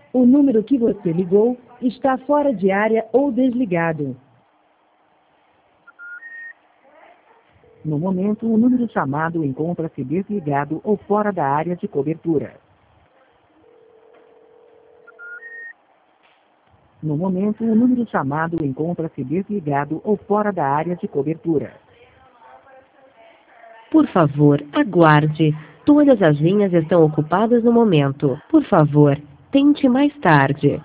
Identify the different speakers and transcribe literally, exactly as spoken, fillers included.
Speaker 1: O número que você ligou está fora de área ou desligado. No momento, o número chamado encontra-se desligado ou fora da área de cobertura. No momento, o número chamado encontra-se desligado ou fora da área de cobertura.
Speaker 2: Por favor, aguarde. Todas as linhas estão ocupadas no momento. Por favor, tente mais tarde.